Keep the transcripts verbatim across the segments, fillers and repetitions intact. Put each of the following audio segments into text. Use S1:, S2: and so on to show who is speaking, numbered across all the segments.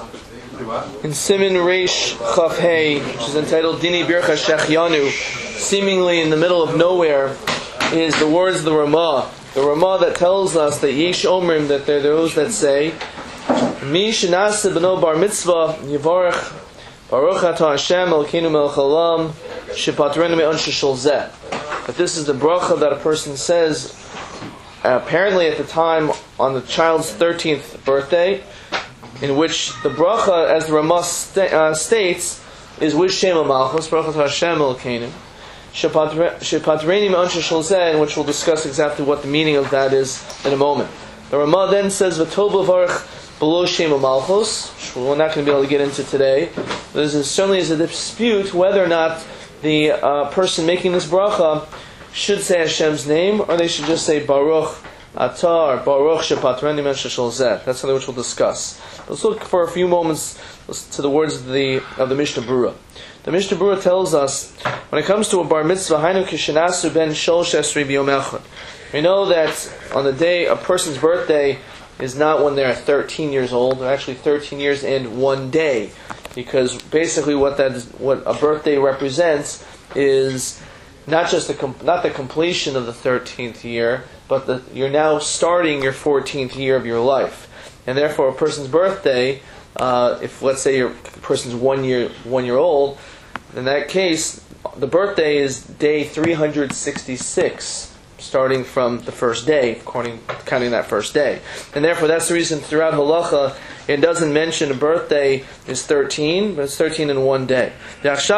S1: In Siman Reish Chaf Hey, which is entitled Dini Bircha Shechianu, seemingly in the middle of nowhere, is the words of the Ramah. The Ramah that tells us that Yesh Omrim, that there are those that say, Mi Shenase B'no Bar Mitzvah Yivarech Baruch Atah Hashem Elokeinu Melech Haolam Shepatrenu Me'on Sheshol Zeh. But this is the bracha that a person says uh, apparently at the time on the child's thirteenth birthday, in which the bracha, as the Ramah sta- uh, states, is with Shem HaMalchus, Baruch Atah Hashem Elokeinu Shepatrenu Me'on Sheshol Zeh, in which we'll discuss exactly what the meaning of that is in a moment. The Ramah then says V'tov L'varech below Shem HaMalchus, which we're not going to be able to get into today. There certainly is a dispute whether or not the uh, person making this bracha should say Hashem's name, or they should just say Baruch Atah or Baruch Shepatrenu Me'on Sheshol Zeh. That's something which we'll discuss. Let's look for a few moments to the words of the of the Mishnah Berurah. The Mishnah Berurah tells us, when it comes to a bar mitzvah, Hainu Kishenasu Ben Sholosh Esrei B'Yom Echad. We know that on the day a person's birthday is not when they're thirteen years old. They're actually thirteen years and one day, because basically what that is, what a birthday represents is not just the com- not the completion of the thirteenth year, but the, you're now starting your fourteenth year of your life, and therefore a person's birthday, uh, if let's say your person's one year one year old, in that case the birthday is day three hundred sixty-six. Starting from the first day, according counting that first day, and therefore that's the reason throughout halacha it doesn't mention a birthday is thirteen, but it's thirteen in one day. He says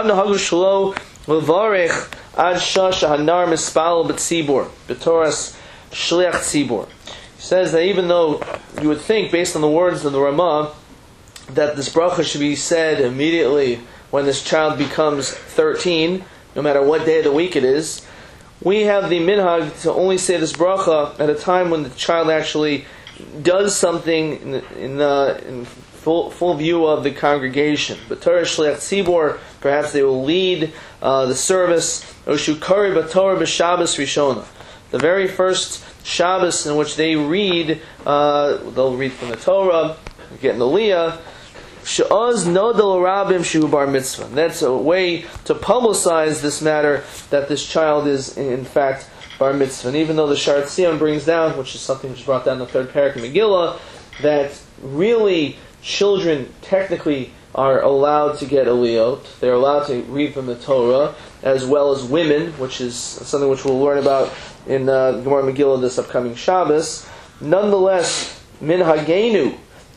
S1: that even though you would think, based on the words of the Ramah, that this bracha should be said immediately when this child becomes thirteen, no matter what day of the week it is, we have the minhag to only say this bracha at a time when the child actually does something in, the, in, the, in full, full view of the congregation. But Torah Shliach Tzibor, perhaps they will lead uh, the service. Oshukari b'Torah b'Shabbos Rishona, the very first Shabbos in which they read, uh, they'll read from the Torah, get in the Aliyah. She'oz nodal rabim shehu bar mitzvah. That's a way to publicize this matter that this child is in fact bar mitzvah. And even though the Sha'ar Tzion brings down, which is something which is brought down in the third parak in Megillah, that really children technically are allowed to get aliyot. They're allowed to read from the Torah, as well as women, which is something which we'll learn about in uh, Gemara Megillah this upcoming Shabbos. Nonetheless, min hagenu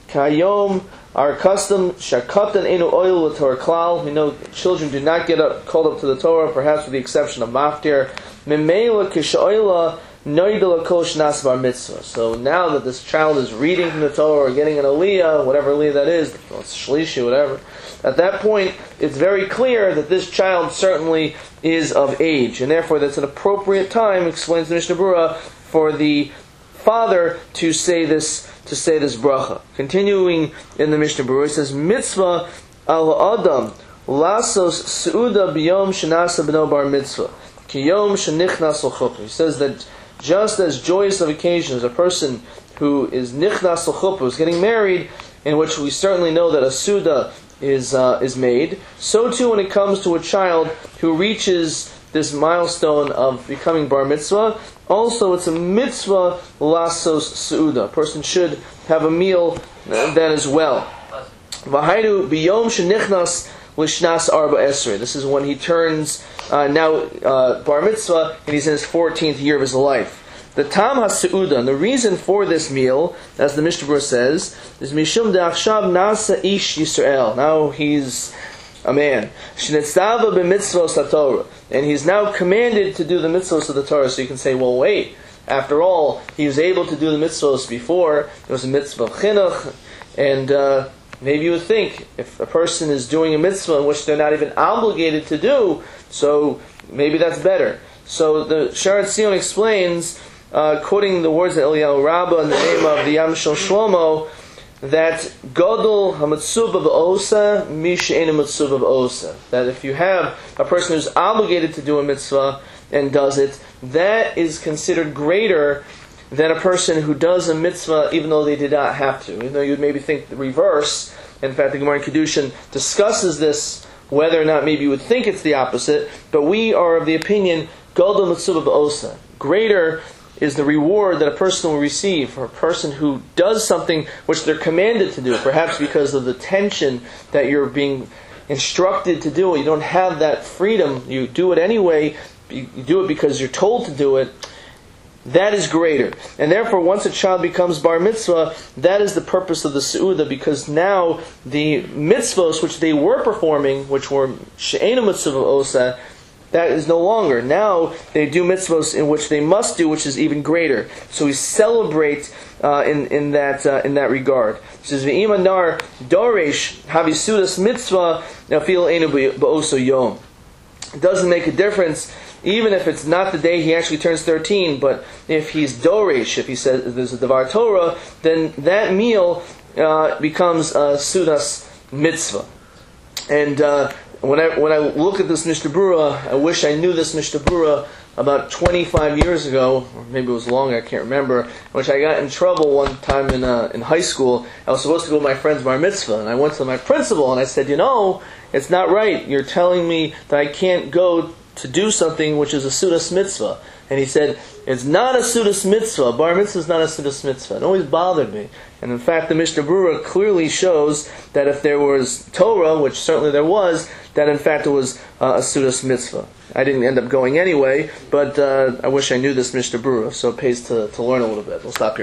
S1: kayom, our custom, shakatan enu oil l'Torah klal. We know children do not get up, called up to the Torah, perhaps with the exception of maftir. Memela kishoila noidela kol shnas bar mitzvah. So now that this child is reading from the Torah or getting an aliyah, whatever aliyah that is, it's shlishi, whatever, at that point it's very clear that this child certainly is of age, and therefore that's an appropriate time, explains the Mishnah Berurah, for the father to say this to say this bracha. Continuing in the Mishnah Berurah, it says, Mitzvah al adam lasos seuda b'yom shenasa b'no bar mitzvah ki yom shenichnas l'chuppah. He says that just as joyous of occasions, a person who is nichnas l'chuppah, is getting married, in which we certainly know that a suda is uh, is made, so too when it comes to a child who reaches this milestone of becoming bar mitzvah, also it's a mitzvah lasos seuda. A person should have a meal then as well. V'haidu biyom shenichnas l'shnas arba esrei. This is when he turns uh, now uh, bar mitzvah, and he's in his fourteenth year of his life. The tam ha-seuda, and the reason for this meal, as the Mishnah Berurah says, is mishum de'achshav nasa ish Yisrael. Now he's a man. Shnetzava b'mitzvos ha-Torah. And he's now commanded to do the mitzvos of the Torah. So you can say, well, wait. After all, he was able to do the mitzvos before. There was a mitzvah of chinuch. And uh, maybe you would think, if a person is doing a mitzvah in which they're not even obligated to do, so maybe that's better. So the Sha'ar Tzion explains, uh, quoting the words of Eliyahu Rabbah in the name of the Yam Shel Shlomo, that Godol HaMetzuva B'Osa Mishe'ena Metzuva B'Osa. That if you have a person who's obligated to do a mitzvah and does it, that is considered greater than a person who does a mitzvah even though they did not have to. Even though you'd maybe think the reverse, In fact, the Gemara in Kedushin discusses this, whether or not maybe you would think it's the opposite, but we are of the opinion, Gadol Mitzvah B'Osa. Greater is the reward that a person will receive for a person who does something which they're commanded to do, perhaps because of the tension that you're being instructed to do. You don't have that freedom. You do it anyway. You do it because you're told to do it. That is greater. And therefore, once a child becomes bar mitzvah, that is the purpose of the Seudah, because now the mitzvahs which they were performing, which were she'ena mitzvah osa, that is no longer. Now they do mitzvahs in which they must do, which is even greater. So we celebrate uh, in in that uh, in that regard. It says v'ima nar doresh havisudas mitzvah nafil einu ba'oso yom. It doesn't make a difference, even if it's not the day he actually turns thirteen, but if he's doresh, if he says there's a Devar Torah, then that meal uh, becomes a sudas mitzvah. And uh, when I when I look at this Mishnah Berurah, I wish I knew this Mishnah Berurah about twenty-five years ago, or maybe it was longer, I can't remember, in which I got in trouble one time in uh, in high school. I was supposed to go to my friend's bar mitzvah, and I went to my principal, and I said, you know, it's not right. You're telling me that I can't go to do something which is a sudas mitzvah. And he said, it's not a sudas mitzvah. Bar mitzvah is not a sudas mitzvah. It always bothered me. And in fact, the Mishnah Berurah clearly shows that if there was Torah, which certainly there was, that in fact it was uh, a sudas mitzvah. I didn't end up going anyway, but uh, I wish I knew this Mishnah Berurah, so it pays to, to learn a little bit. We'll stop here.